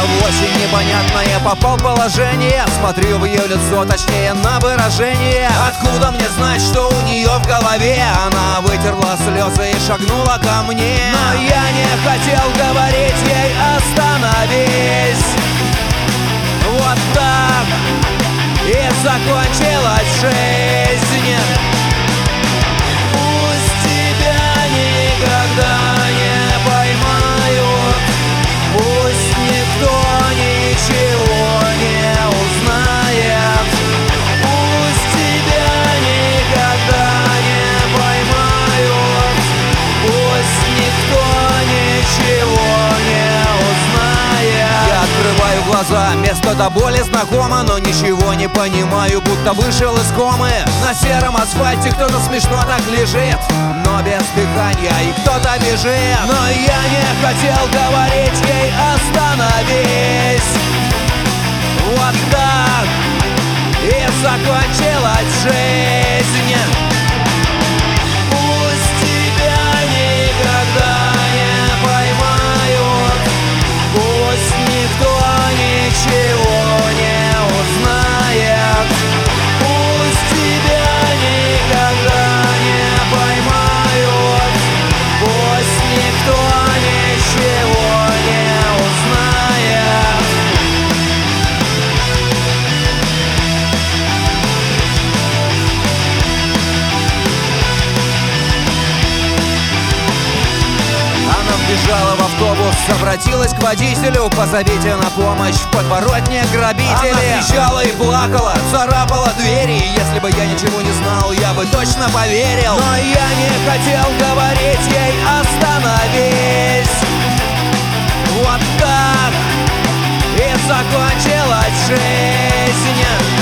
в очень непонятное попал положение. Смотрю в ее лицо, точнее на выражение. Откуда мне знать, что у нее в голове? Она вытерла слезы и шагнула ко мне. Но я не хотел говорить ей: остановись. Вот так и закончилась жизнь. Пусть тебя никогда не поймают, пусть никто ничего не узнает, пусть тебя никогда не поймают, пусть никто ничего не узнает. Я открываю глаза, место до боли знакомо, но ничего не понимаю, будто вышел из комы. На сером асфальте кто-то смешно так лежит, но без дыхания, и кто-то бежит. Но я не хотел говорить ей: остановись. Вот так и закончилась жизнь. Пусть тебя никогда не поймают, пусть никто ничего не узнает, пусть тебя никогда не поймают, пусть никто ничего не узнает. Она вбежала в автобус, обратилась к водителю: позовите на помощь в подворотне грабители. Она кричала и плакала, царапала двери. Если бы я ничего не знал, я бы точно поверил. Но я не хотел говорить ей: остановись. Вот так и закончилась жизнь.